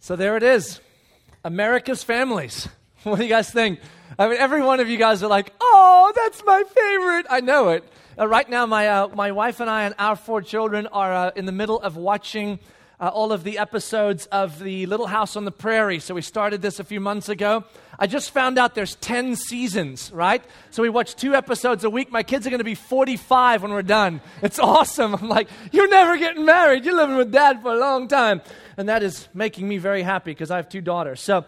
So there it is, America's families. What do you guys think? I mean, every one of you guys are like, oh, that's my favorite. I know it. Right now, my wife and I and our 4 children are in the middle of watching all of the episodes of the Little House on the Prairie. So we started this a few months ago. I just found out there's 10 seasons, right? So we watch 2 episodes a week. My kids are going to be 45 when we're done. It's awesome. I'm like, you're never getting married. You're living with Dad for a long time. And that is making me very happy because I have 2 daughters. So,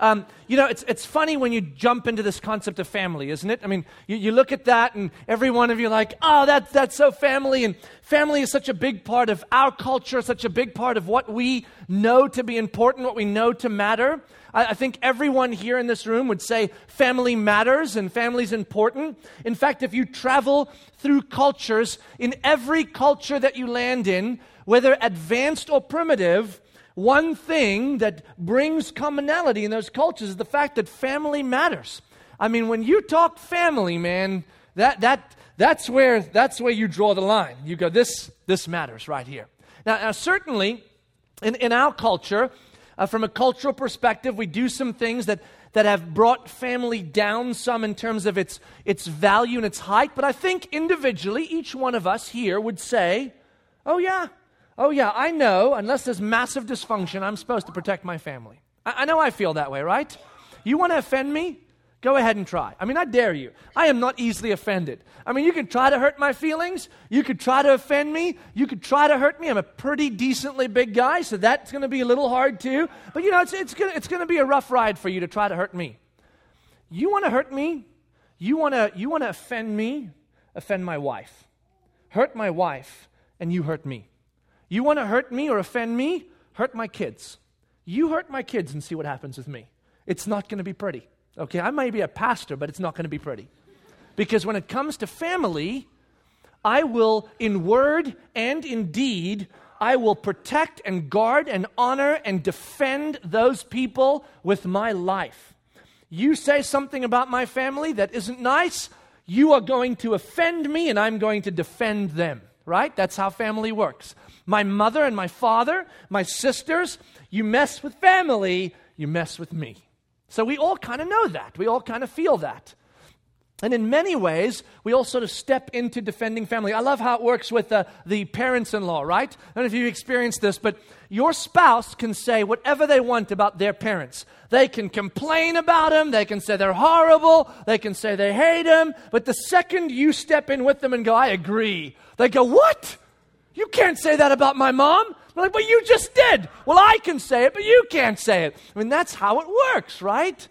it's funny when you jump into this concept of family, isn't it? I mean, you look at that and every one of you are like, oh, that's so family. And family is such a big part of our culture, such a big part of what we know to be important, what we know to matter. I think everyone here in this room would say family matters and family's important. In fact, if you travel through cultures, in every culture that you land in, whether advanced or primitive, one thing that brings commonality in those cultures is the fact that family matters. I mean, when you talk family, man, that's where you draw the line. You go, this matters right here. Now certainly, in our culture, from a cultural perspective, we do some things that have brought family down some in terms of its value and its height. But I think individually, each one of us here would say, oh yeah, I know, unless there's massive dysfunction, I'm supposed to protect my family. I know I feel that way, right? You want to offend me? Go ahead and try. I mean, I dare you. I am not easily offended. I mean, you could try to hurt my feelings. You could try to offend me. You could try to hurt me. I'm a pretty decently big guy, so that's going to be a little hard too. But it's going to be a rough ride for you to try to hurt me. You want to hurt me? You want to offend me? Offend my wife. Hurt my wife, and you hurt me. You want to hurt me or offend me? Hurt my kids. You hurt my kids and see what happens with me. It's not going to be pretty. Okay, I may be a pastor, but it's not going to be pretty. Because when it comes to family, I will, in word and in deed, I will protect and guard and honor and defend those people with my life. You say something about my family that isn't nice, you are going to offend me and I'm going to defend them, right? That's how family works. My mother and my father, my sisters, you mess with family, you mess with me. So we all kind of know that. We all kind of feel that. And in many ways, we all sort of step into defending family. I love how it works with the parents-in-law, right? I don't know if you've experienced this, but your spouse can say whatever they want about their parents. They can complain about them. They can say they're horrible. They can say they hate them. But the second you step in with them and go, I agree, they go, what? You can't say that about my mom. They're like, well, you just did. Well, I can say it, but you can't say it. I mean, that's how it works, right?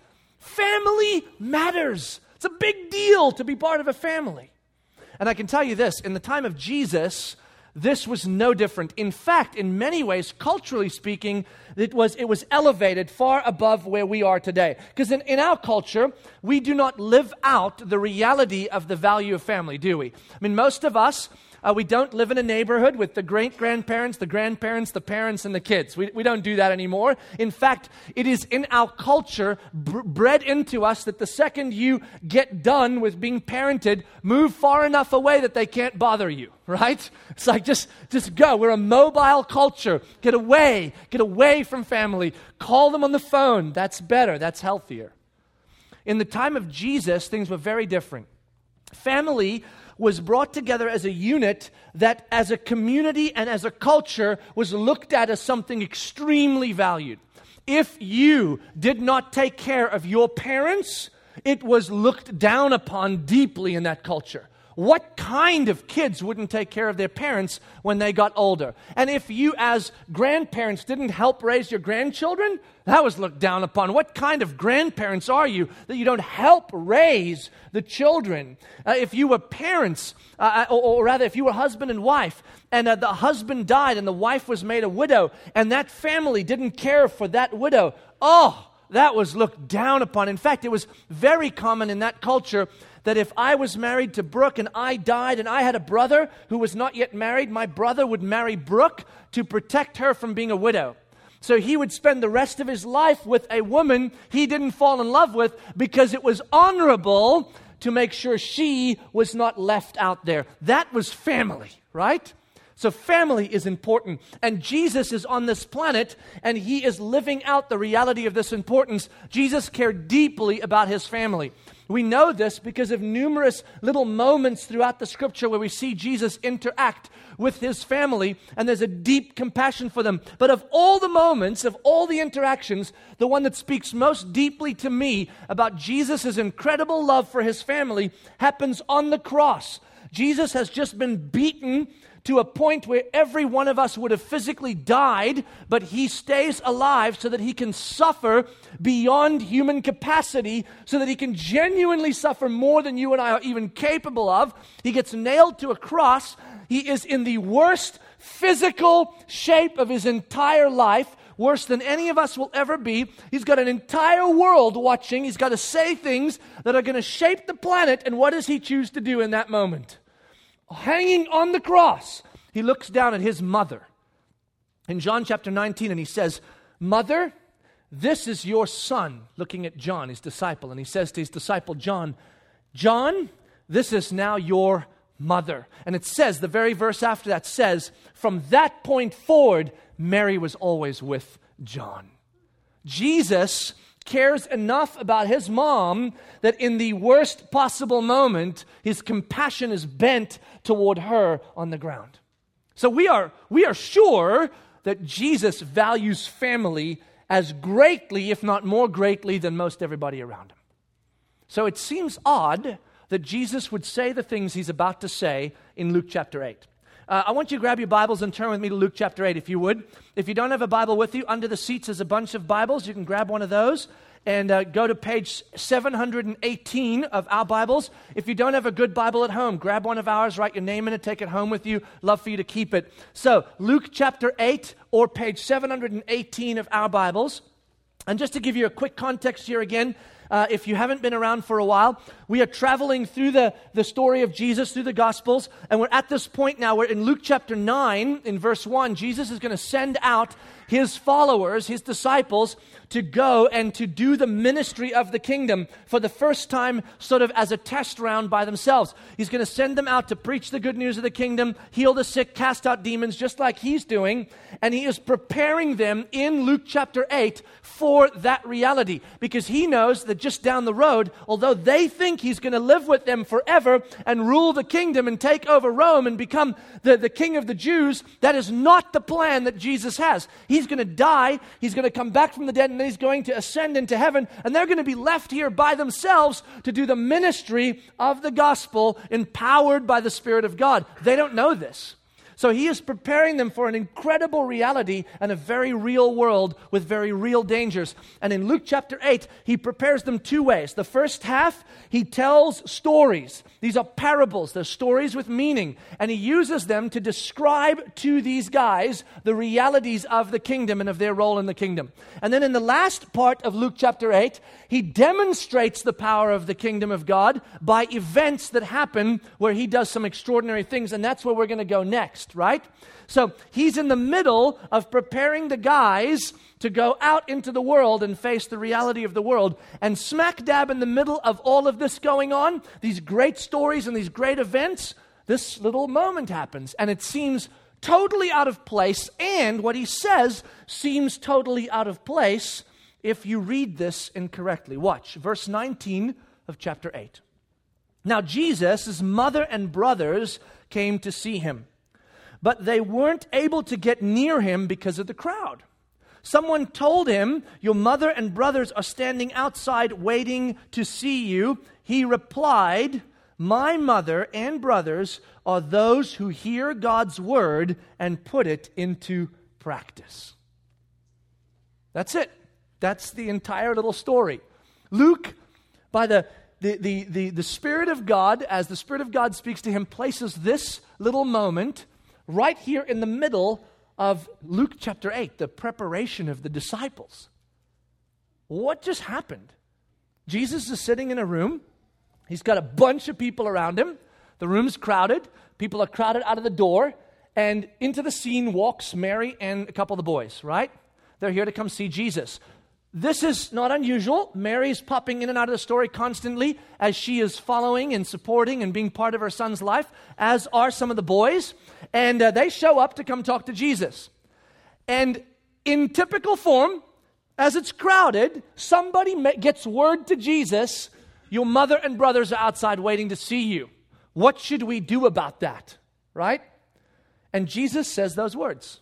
Family matters. It's a big deal to be part of a family. And I can tell you this, in the time of Jesus, this was no different. In fact, in many ways, culturally speaking, it was elevated far above where we are today. Because in our culture, we do not live out the reality of the value of family, do we? I mean, most of us, we don't live in a neighborhood with the great-grandparents, the grandparents, the parents, and the kids. We don't do that anymore. In fact, it is in our culture bred into us that the second you get done with being parented, move far enough away that they can't bother you, right? It's like, just go. We're a mobile culture. Get away from family. Call them on the phone. That's better. That's healthier. In the time of Jesus, things were very different. Family was brought together as a unit that as a community and as a culture was looked at as something extremely valued. If you did not take care of your parents, it was looked down upon deeply in that culture. What kind of kids wouldn't take care of their parents when they got older? And if you as grandparents didn't help raise your grandchildren, that was looked down upon. What kind of grandparents are you that you don't help raise the children? If you were parents, or rather if you were husband and wife, and the husband died and the wife was made a widow, and that family didn't care for that widow, that was looked down upon. In fact, it was very common in that culture that if I was married to Brooke and I died and I had a brother who was not yet married, my brother would marry Brooke to protect her from being a widow. So he would spend the rest of his life with a woman he didn't fall in love with because it was honorable to make sure she was not left out there. That was family, right? So family is important. And Jesus is on this planet, and he is living out the reality of this importance. Jesus cared deeply about his family. We know this because of numerous little moments throughout the scripture where we see Jesus interact with his family, and there's a deep compassion for them. But of all the moments, of all the interactions, the one that speaks most deeply to me about Jesus' incredible love for his family happens on the cross. Jesus has just been beaten to a point where every one of us would have physically died, but he stays alive so that he can suffer beyond human capacity, so that he can genuinely suffer more than you and I are even capable of. He gets nailed to a cross. He is in the worst physical shape of his entire life, worse than any of us will ever be. He's got an entire world watching. He's got to say things that are going to shape the planet, and what does he choose to do in that moment? Hanging on the cross, he looks down at his mother in John chapter 19, and he says, "Mother, this is your son," looking at John, his disciple. And he says to his disciple John, "John, this is now your mother." And it says, the very verse after that says, from that point forward, Mary was always with John. Jesus cares enough about his mom that in the worst possible moment, his compassion is bent toward her on the ground. So we are sure that Jesus values family as greatly, if not more greatly, than most everybody around him. So it seems odd that Jesus would say the things he's about to say in Luke chapter 8. I want you to grab your Bibles and turn with me to Luke chapter 8, if you would. If you don't have a Bible with you, under the seats is a bunch of Bibles. You can grab one of those and go to page 718 of our Bibles. If you don't have a good Bible at home, grab one of ours, write your name in it, take it home with you. Love for you to keep it. So, Luke chapter 8, or page 718 of our Bibles. And just to give you a quick context here again, if you haven't been around for a while, we are traveling through the story of Jesus, through the Gospels, and we're at this point now where in Luke chapter 9, in verse 1, Jesus is going to send out his followers, his disciples, to go and to do the ministry of the kingdom for the first time, sort of as a test round by themselves. He's going to send them out to preach the good news of the kingdom, heal the sick, cast out demons, just like he's doing, and he is preparing them in Luke chapter 8 for that reality, because he knows that just down the road, although they think he's going to live with them forever and rule the kingdom and take over Rome and become the king of the Jews, that is not the plan that Jesus has. He's going to die, he's going to come back from the dead, and then he's going to ascend into heaven, and they're going to be left here by themselves to do the ministry of the gospel, empowered by the Spirit of God. They don't know this. So he is preparing them for an incredible reality and a very real world with very real dangers. And in Luke chapter 8, he prepares them two ways. The first half, he tells stories. These are parables. They're stories with meaning. And he uses them to describe to these guys the realities of the kingdom and of their role in the kingdom. And then in the last part of Luke chapter 8, he demonstrates the power of the kingdom of God by events that happen where he does some extraordinary things. And that's where we're going to go next, right? So he's in the middle of preparing the guys to go out into the world and face the reality of the world. And smack dab in the middle of all of this going on, these great stories and these great events, this little moment happens. And it seems totally out of place. And what he says seems totally out of place if you read this incorrectly. Watch, verse 19 of chapter 8. Now Jesus, his mother and brothers came to see him, but they weren't able to get near him because of the crowd. Someone told him, "Your mother and brothers are standing outside waiting to see you." He replied, "My mother and brothers are those who hear God's word and put it into practice." That's it. That's the entire little story. Luke, by the Spirit of God, as the Spirit of God speaks to him, places this little moment right here in the middle of Luke chapter 8, the preparation of the disciples. What just happened? Jesus is sitting in a room. He's got a bunch of people around him. The room's crowded. People are crowded out of the door. And into the scene walks Mary and a couple of the boys, right? They're here to come see Jesus. This is not unusual. Mary's popping in and out of the story constantly as she is following and supporting and being part of her son's life, as are some of the boys. And they show up to come talk to Jesus. And in typical form, as it's crowded, somebody gets word to Jesus, your mother and brothers are outside waiting to see you. What should we do about that? Right? And Jesus says those words.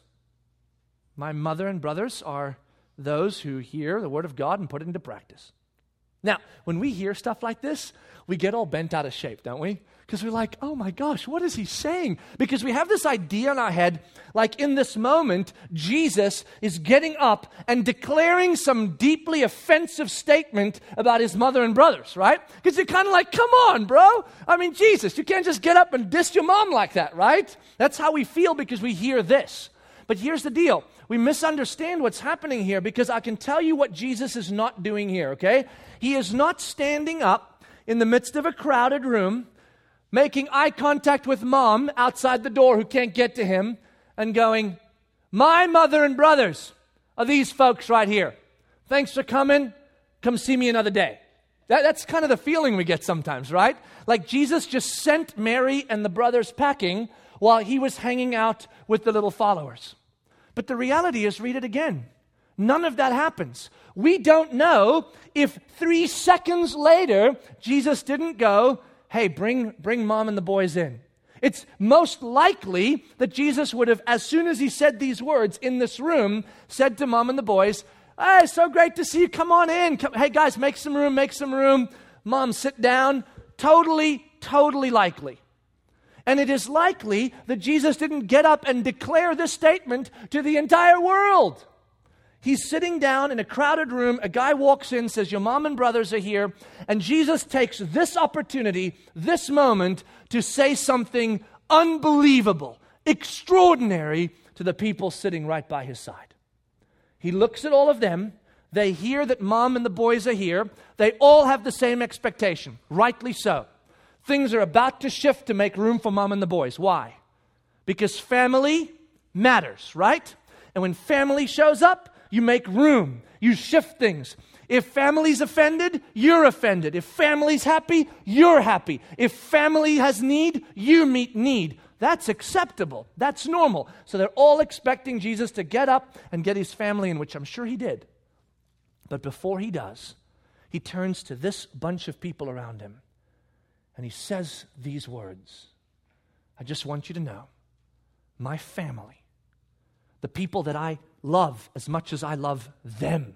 My mother and brothers are those who hear the word of God and put it into practice. Now, when we hear stuff like this, we get all bent out of shape, don't we? Because we're like, oh my gosh, what is he saying? Because we have this idea in our head, like in this moment, Jesus is getting up and declaring some deeply offensive statement about his mother and brothers, right? Because you're kind of like, come on, bro. I mean, Jesus, you can't just get up and diss your mom like that, right? That's how we feel because we hear this. But here's the deal. We misunderstand what's happening here because I can tell you what Jesus is not doing here, okay? He is not standing up in the midst of a crowded room, making eye contact with mom outside the door who can't get to him and going, my mother and brothers are these folks right here. Thanks for coming. Come see me another day. That's kind of the feeling we get sometimes, right? Like Jesus just sent Mary and the brothers packing while he was hanging out with the little followers. But the reality is, read it again. None of that happens. We don't know if 3 seconds later, Jesus didn't go, hey, bring mom and the boys in. It's most likely that Jesus would have, as soon as he said these words in this room, said to mom and the boys, hey, so great to see you. Come on in. Hey, guys, make some room. Mom, sit down. Totally likely. And it is likely that Jesus didn't get up and declare this statement to the entire world. He's sitting down in a crowded room. A guy walks in, says, your mom and brothers are here. And Jesus takes this opportunity, this moment, to say something unbelievable, extraordinary to the people sitting right by his side. He looks at all of them. They hear that mom and the boys are here. They all have the same expectation, rightly so. Things are about to shift to make room for mom and the boys. Why? Because family matters, right? And when family shows up, you make room. You shift things. If family's offended, you're offended. If family's happy, you're happy. If family has need, you meet need. That's acceptable. That's normal. So they're all expecting Jesus to get up and get his family in, which I'm sure he did. But before he does, he turns to this bunch of people around him. And he says these words. I just want you to know, my family, the people that I love as much as I love them,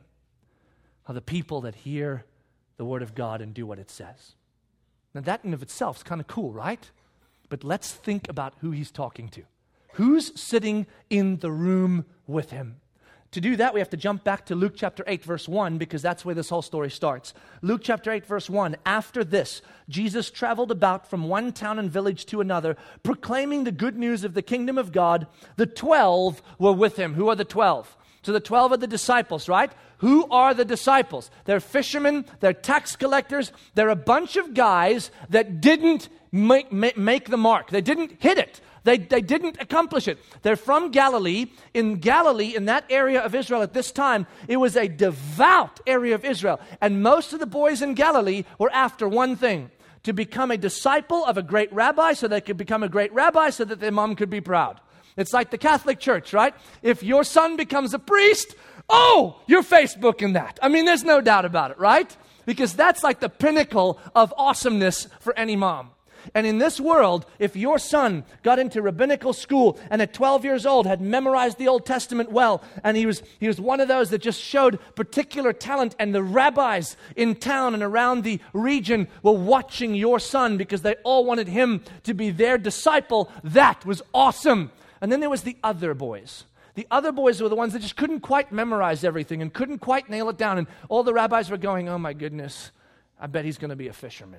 are the people that hear the word of God and do what it says. Now that in of itself is kind of cool, right? But let's think about who he's talking to. Who's sitting in the room with him? To do that, we have to jump back to Luke chapter 8, verse 1, because that's where this whole story starts. Luke chapter 8, verse 1, after this, Jesus traveled about from one town and village to another, proclaiming the good news of the kingdom of God. The 12 were with him. Who are the 12? So the 12 are the disciples, right? Who are the disciples? They're fishermen, they're tax collectors, they're a bunch of guys that didn't make the mark. They didn't hit it. They didn't accomplish it. They're from Galilee. In Galilee, in that area of Israel at this time, it was a devout area of Israel. And most of the boys in Galilee were after one thing, to become a disciple of a great rabbi so they could become a great rabbi so that their mom could be proud. It's like the Catholic Church, right? If your son becomes a priest, oh, you're Facebooking that. I mean, there's no doubt about it, right? Because that's like the pinnacle of awesomeness for any mom. And in this world, if your son got into rabbinical school and at 12 years old had memorized the Old Testament well, and he was one of those that just showed particular talent, and the rabbis in town and around the region were watching your son because they all wanted him to be their disciple, that was awesome. And then there was the other boys. The other boys were the ones that just couldn't quite memorize everything and couldn't quite nail it down. And all the rabbis were going, oh my goodness, I bet he's going to be a fisherman.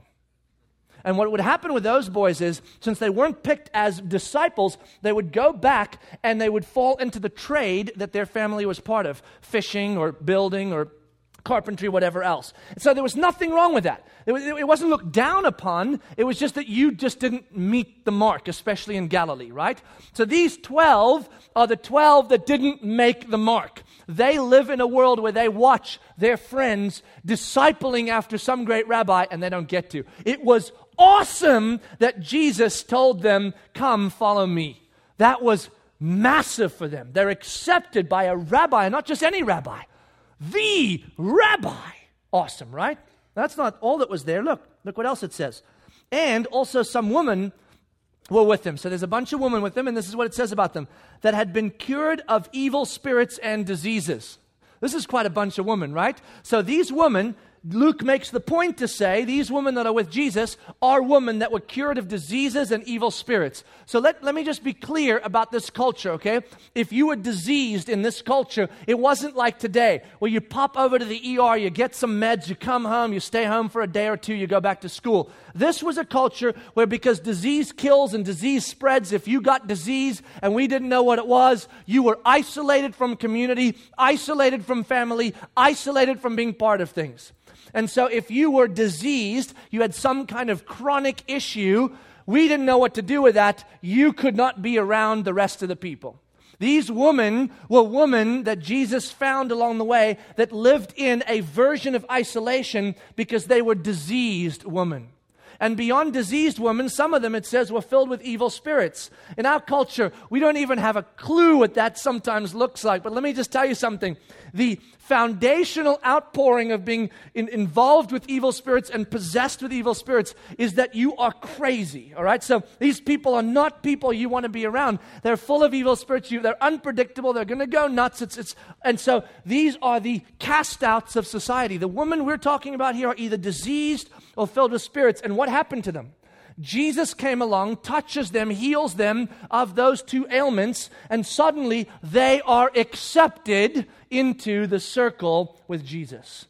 And what would happen with those boys is, since they weren't picked as disciples, they would go back and they would fall into the trade that their family was part of, fishing or building or carpentry, whatever else. And so there was nothing wrong with that. It wasn't looked down upon. It was just that you just didn't meet the mark, especially in Galilee, right? So these 12 are the 12 that didn't make the mark. They live in a world where they watch their friends discipling after some great rabbi and they don't get to. It was awesome that Jesus told them, come, follow me. That was massive for them. They're accepted by a rabbi, and not just any rabbi. The rabbi. Awesome, right? That's not all that was there. Look what else it says. And also some women were with them. So there's a bunch of women with them, and this is what it says about them. That had been cured of evil spirits and diseases. This is quite a bunch of women, right? So these women, Luke makes the point to say, these women that are with Jesus are women that were cured of diseases and evil spirits. So let me just be clear about this culture, okay? If you were diseased in this culture, it wasn't like today, where you pop over to the ER, you get some meds, you come home, you stay home for a day or two, you go back to school. This was a culture where, because disease kills and disease spreads, if you got disease and we didn't know what it was, you were isolated from community, isolated from family, isolated from being part of things. And so if you were diseased, you had some kind of chronic issue, we didn't know what to do with that, you could not be around the rest of the people. These women were women that Jesus found along the way that lived in a version of isolation because they were diseased women. And beyond diseased women, some of them, it says, were filled with evil spirits. In our culture, we don't even have a clue what that sometimes looks like. But let me just tell you something. The foundational outpouring of being involved with evil spirits and possessed with evil spirits is that you are crazy, all right? So these people are not people you want to be around. They're full of evil spirits. They're unpredictable. They're going to go nuts. And so these are the cast-outs of society. The women we're talking about here are either diseased or filled with spirits. And what happened to them? Jesus came along, touches them, heals them of those two ailments, and suddenly they are accepted into the circle with Jesus.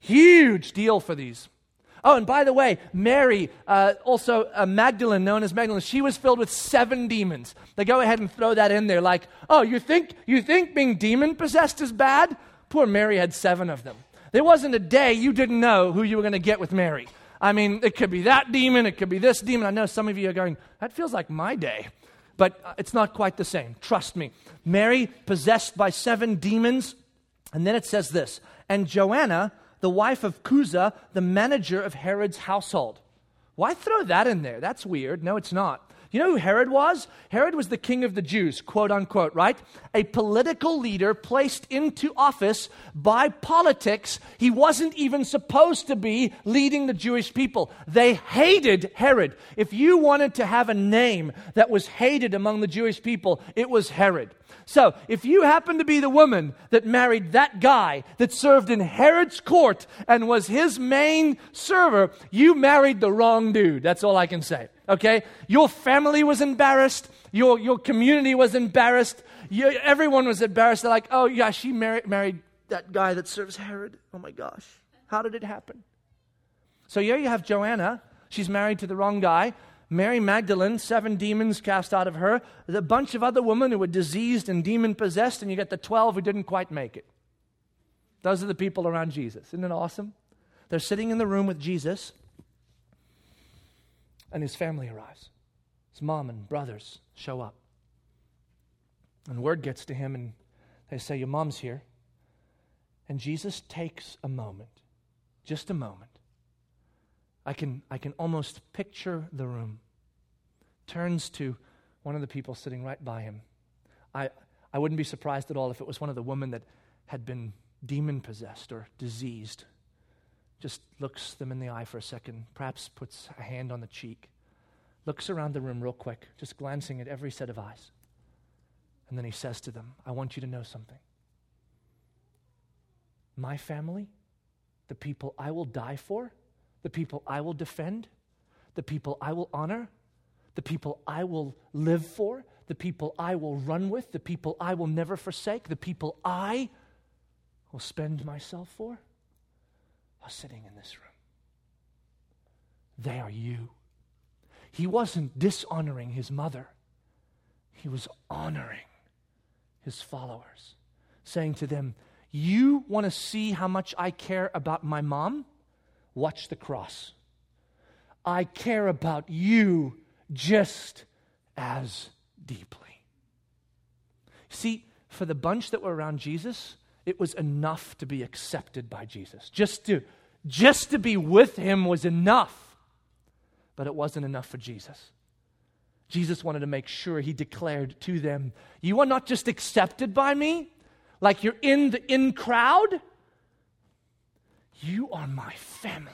Huge deal for these. Oh, and by the way, Mary, also Magdalene, known as Magdalene, she was filled with 7 demons. They go ahead and throw that in there like, oh, you think being demon-possessed is bad? Poor Mary had 7 of them. There wasn't a day you didn't know who you were going to get with Mary. I mean, it could be that demon, it could be this demon. I know some of you are going, that feels like my day. But it's not quite the same. Trust me. Mary, possessed by 7 demons. And then it says this, and Joanna, the wife of Chuza, the manager of Herod's household. Why throw that in there? That's weird. No, it's not. You know who Herod was? Herod was the king of the Jews, quote unquote, right? A political leader placed into office by politics. He wasn't even supposed to be leading the Jewish people. They hated Herod. If you wanted to have a name that was hated among the Jewish people, it was Herod. So, if you happen to be the woman that married that guy that served in Herod's court and was his main server, you married the wrong dude. That's all I can say. Okay? Your family was embarrassed. Your community was embarrassed. Everyone was embarrassed. They're like, oh yeah, she married that guy that serves Herod. Oh my gosh. How did it happen? So here you have Joanna. She's married to the wrong guy. Mary Magdalene, 7 demons cast out of her. There's a bunch of other women who were diseased and demon-possessed, and you get the 12 who didn't quite make it. Those are the people around Jesus. Isn't it awesome? They're sitting in the room with Jesus, and his family arrives. His mom and brothers show up. And word gets to him, and they say, your mom's here. And Jesus takes a moment, just a moment. I can almost picture the room. Turns to one of the people sitting right by him. I wouldn't be surprised at all if it was one of the women that had been demon-possessed or diseased. Just looks them in the eye for a second, perhaps puts a hand on the cheek, looks around the room real quick, just glancing at every set of eyes. And then he says to them, I want you to know something. My family, the people I will die for, the people I will defend, the people I will honor, the people I will live for, the people I will run with, the people I will never forsake, the people I will spend myself for, are sitting in this room. They are you. He wasn't dishonoring his mother. He was honoring his followers, saying to them, You want to see how much I care about my mom? Watch the cross. I care about you just as deeply. See, for the bunch that were around Jesus, it was enough to be accepted by Jesus. Just to be with him was enough. But it wasn't enough for Jesus. Jesus wanted to make sure he declared to them, you are not just accepted by me, like you're in the in crowd. You are my family.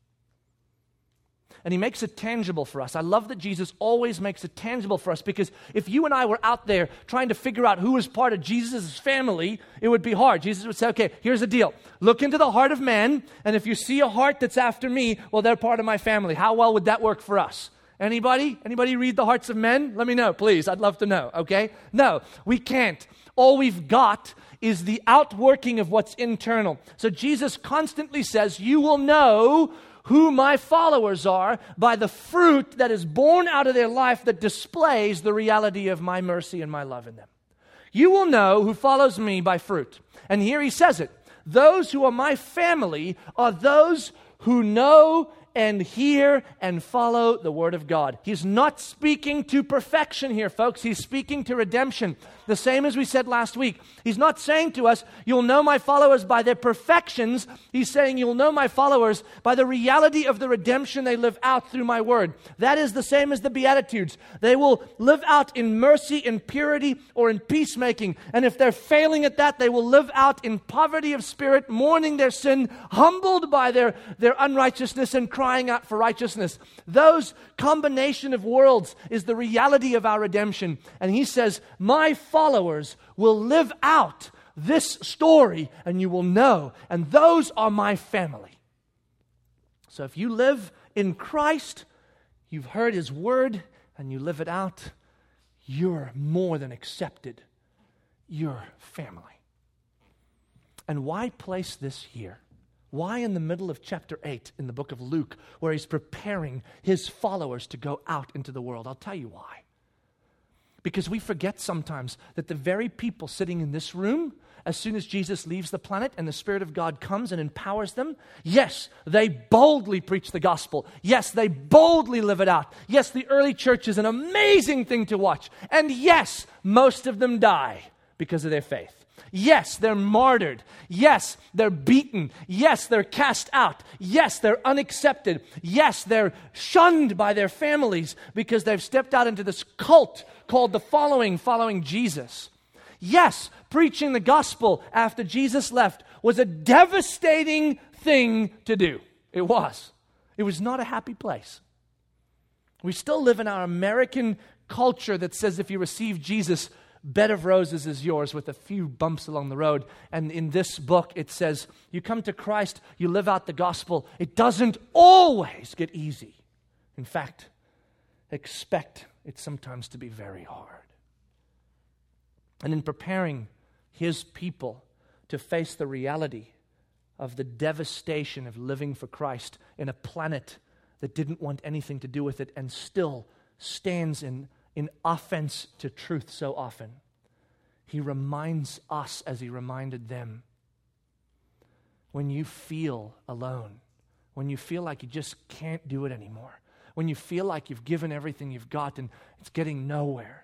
And he makes it tangible for us. I love that Jesus always makes it tangible for us, because if you and I were out there trying to figure out who is part of Jesus' family, it would be hard. Jesus would say, okay, here's the deal. Look into the heart of man, and if you see a heart that's after me, well, they're part of my family. How well would that work for us? Anybody? Anybody read the hearts of men? Let me know, please. I'd love to know, okay? No, we can't. All we've got is the outworking of what's internal. So Jesus constantly says, you will know who my followers are by the fruit that is born out of their life that displays the reality of my mercy and my love in them. You will know who follows me by fruit. And here he says it. Those who are my family are those who know and hear and follow the Word of God. He's not speaking to perfection here, folks. He's speaking to redemption. The same as we said last week. He's not saying to us, you'll know my followers by their perfections. He's saying you'll know my followers by the reality of the redemption they live out through my Word. That is the same as the Beatitudes. They will live out in mercy, in purity, or in peacemaking. And if they're failing at that, they will live out in poverty of spirit, mourning their sin, humbled by their unrighteousness, and crying out for righteousness. Those combination of worlds is the reality of our redemption. And he says, my followers will live out this story, and you will know, and those are my family. So if you live in Christ, you've heard his word, and you live it out, you're more than accepted. You're family. And why place this here? Why in the middle of chapter 8 in the book of Luke, where he's preparing his followers to go out into the world? I'll tell you why. Because we forget sometimes that the very people sitting in this room, as soon as Jesus leaves the planet and the Spirit of God comes and empowers them, yes, they boldly preach the gospel. Yes, they boldly live it out. Yes, the early church is an amazing thing to watch. And yes, most of them die because of their faith. Yes, they're martyred. Yes, they're beaten. Yes, they're cast out. Yes, they're unaccepted. Yes, they're shunned by their families because they've stepped out into this cult called the following Jesus. Yes, preaching the gospel after Jesus left was a devastating thing to do. It was. It was not a happy place. We still live in our American culture that says if you receive Jesus, bed of roses is yours with a few bumps along the road. And in this book, it says, you come to Christ, you live out the gospel. It doesn't always get easy. In fact, expect it sometimes to be very hard. And in preparing his people to face the reality of the devastation of living for Christ in a planet that didn't want anything to do with it and still stands in offense to truth so often, he reminds us as he reminded them. When you feel alone, when you feel like you just can't do it anymore, when you feel like you've given everything you've got and it's getting nowhere,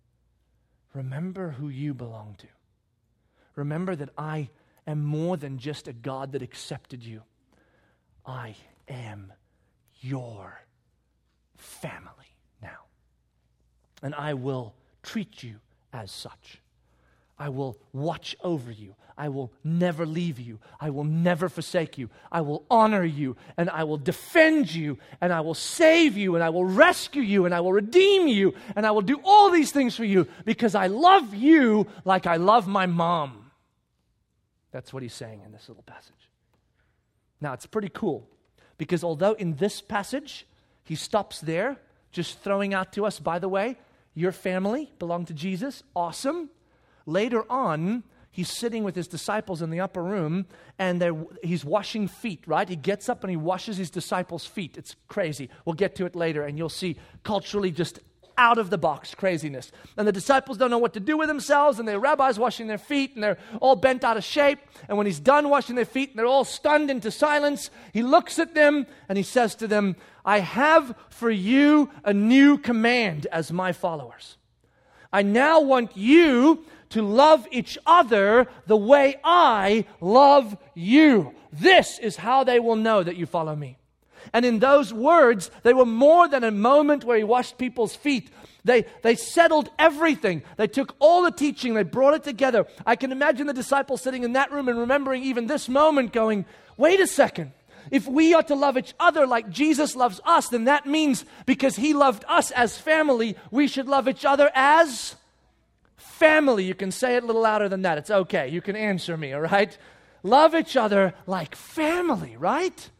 remember who you belong to. Remember that I am more than just a God that accepted you. I am your family now. And I will treat you as such. I will watch over you. I will never leave you. I will never forsake you. I will honor you, and I will defend you, and I will save you, and I will rescue you, and I will redeem you, and I will do all these things for you because I love you like I love my mom. That's what he's saying in this little passage. Now, it's pretty cool because although in this passage he stops there, just throwing out to us, by the way, your family belong to Jesus. Awesome. Later on, he's sitting with his disciples in the upper room, and he's washing feet, right? He gets up and he washes his disciples' feet. It's crazy. We'll get to it later, and you'll see culturally just out-of-the-box craziness. And the disciples don't know what to do with themselves, and the rabbi's washing their feet, and they're all bent out of shape. And when he's done washing their feet, and they're all stunned into silence, he looks at them, and he says to them, I have for you a new command as my followers. I now want you to love each other the way I love you. This is how they will know that you follow me. And in those words, they were more than a moment where he washed people's feet. They settled everything. They took all the teaching, they brought it together. I can imagine the disciples sitting in that room and remembering even this moment going, wait a second. If we are to love each other like Jesus loves us, then that means because he loved us as family, we should love each other as family. You can say it a little louder than that. It's okay. You can answer me, all right? Love each other like family, right?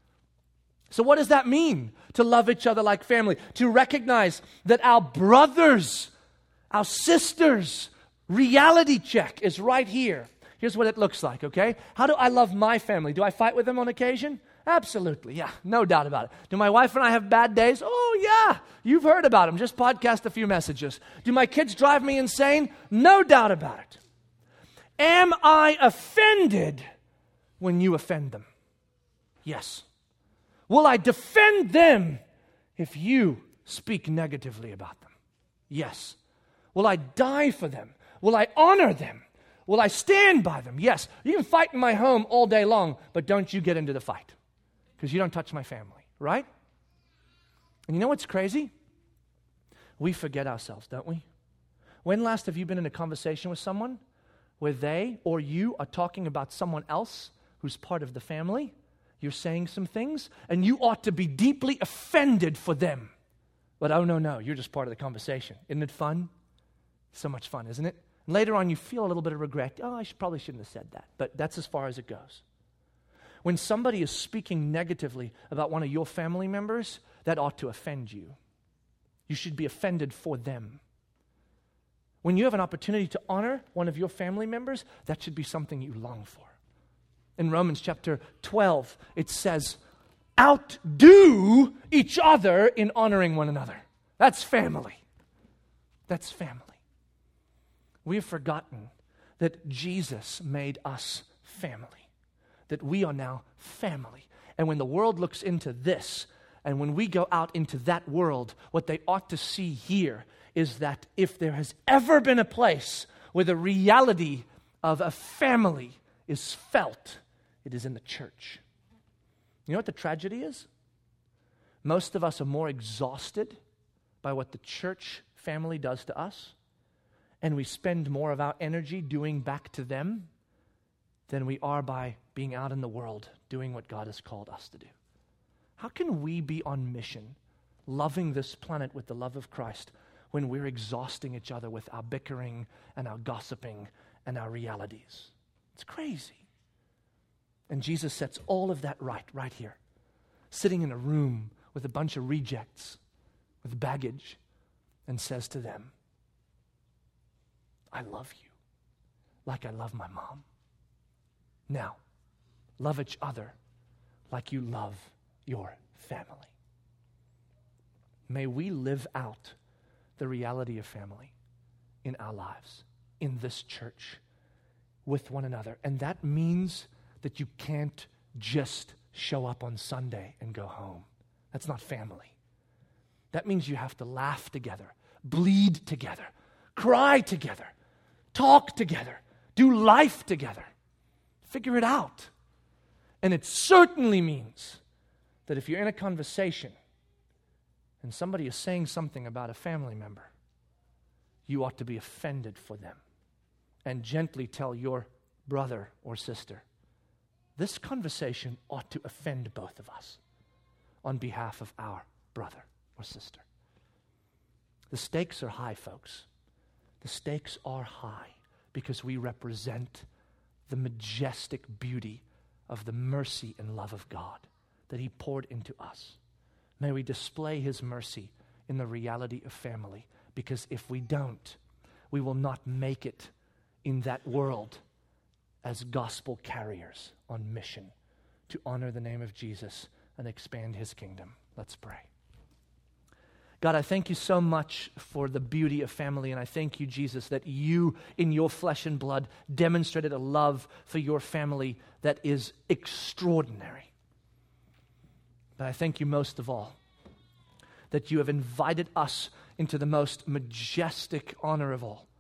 So what does that mean, to love each other like family? To recognize that our brothers, our sisters, reality check is right here. Here's what it looks like, okay? How do I love my family? Do I fight with them on occasion? Absolutely, yeah, no doubt about it. Do my wife and I have bad days? Oh, yeah, you've heard about them. Just podcast a few messages. Do my kids drive me insane? No doubt about it. Am I offended when you offend them? Yes. Will I defend them if you speak negatively about them? Yes. Will I die for them? Will I honor them? Will I stand by them? Yes. You can fight in my home all day long, but don't you get into the fight, because you don't touch my family, right? And you know what's crazy? We forget ourselves, don't we? When last have you been in a conversation with someone where they or you are talking about someone else who's part of the family? You're saying some things, and you ought to be deeply offended for them. But oh, no, you're just part of the conversation. Isn't it fun? So much fun, isn't it? And later on, you feel a little bit of regret. Oh, probably shouldn't have said that. But that's as far as it goes. When somebody is speaking negatively about one of your family members, that ought to offend you. You should be offended for them. When you have an opportunity to honor one of your family members, that should be something you long for. In Romans chapter 12, it says, outdo each other in honoring one another. That's family. That's family. We have forgotten that Jesus made us family, that we are now family. And when the world looks into this, and when we go out into that world, what they ought to see here is that if there has ever been a place where the reality of a family is felt, it is in the church. You know what the tragedy is? Most of us are more exhausted by what the church family does to us, and we spend more of our energy doing back to them than we are by being out in the world doing what God has called us to do. How can we be on mission, loving this planet with the love of Christ, when we're exhausting each other with our bickering and our gossiping and our realities? It's crazy. And Jesus sets all of that right here, sitting in a room with a bunch of rejects, with baggage, and says to them, I love you like I love my mom. Now, love each other like you love your family. May we live out the reality of family in our lives, in this church, with one another. And that means that you can't just show up on Sunday and go home. That's not family. That means you have to laugh together, bleed together, cry together, talk together, do life together. Figure it out. And it certainly means that if you're in a conversation and somebody is saying something about a family member, you ought to be offended for them and gently tell your brother or sister, this conversation ought to offend both of us on behalf of our brother or sister. The stakes are high, folks. The stakes are high because we represent the majestic beauty of the mercy and love of God that He poured into us. May we display His mercy in the reality of family, because if we don't, we will not make it in that world as gospel carriers on mission to honor the name of Jesus and expand His kingdom. Let's pray. God, I thank you so much for the beauty of family, and I thank you, Jesus, that you, in your flesh and blood, demonstrated a love for your family that is extraordinary. But I thank you most of all that you have invited us into the most majestic honor of all,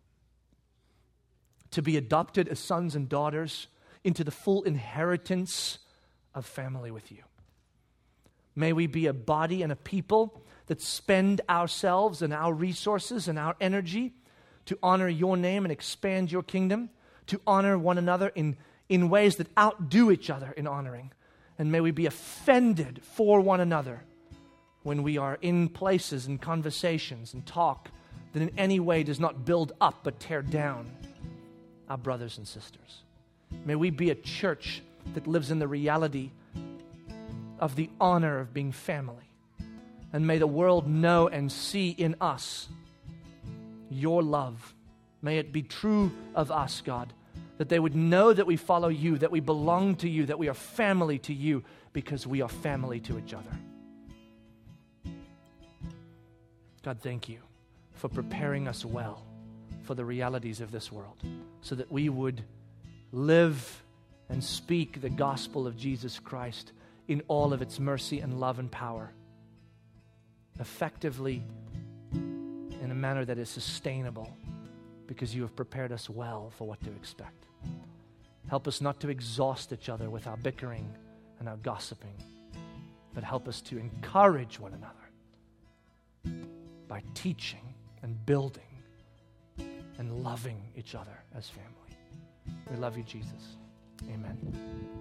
to be adopted as sons and daughters into the full inheritance of family with you. May we be a body and a people that spend ourselves and our resources and our energy to honor your name and expand your kingdom, to honor one another in ways that outdo each other in honoring. And may we be offended for one another when we are in places and conversations and talk that in any way does not build up but tear down our brothers and sisters. May we be a church that lives in the reality of the honor of being family. And may the world know and see in us your love. May it be true of us, God, that they would know that we follow you, that we belong to you, that we are family to you because we are family to each other. God, thank you for preparing us well for the realities of this world so that we would live and speak the gospel of Jesus Christ in all of its mercy and love and power, effectively in a manner that is sustainable because you have prepared us well for what to expect. Help us not to exhaust each other with our bickering and our gossiping, but help us to encourage one another by teaching and building and loving each other as family. We love you, Jesus. Amen.